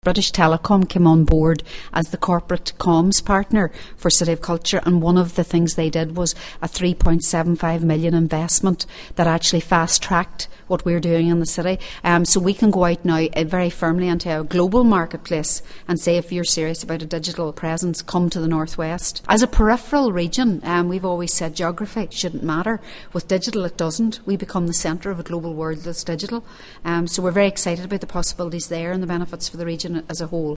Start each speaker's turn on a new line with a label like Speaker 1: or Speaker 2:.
Speaker 1: British Telecom came on board as the corporate comms partner for City of Culture, and one of the things they did was a 3.75 million investment that actually fast-tracked what we're doing in the city. So we can go out now very firmly into a global marketplace and say, if you're serious about a digital presence, come to the Northwest. As a peripheral region, we've always said geography shouldn't matter. With digital, it doesn't. We become the centre of a global world that's digital. So we're very excited about the possibilities there and the benefits for the region as a whole.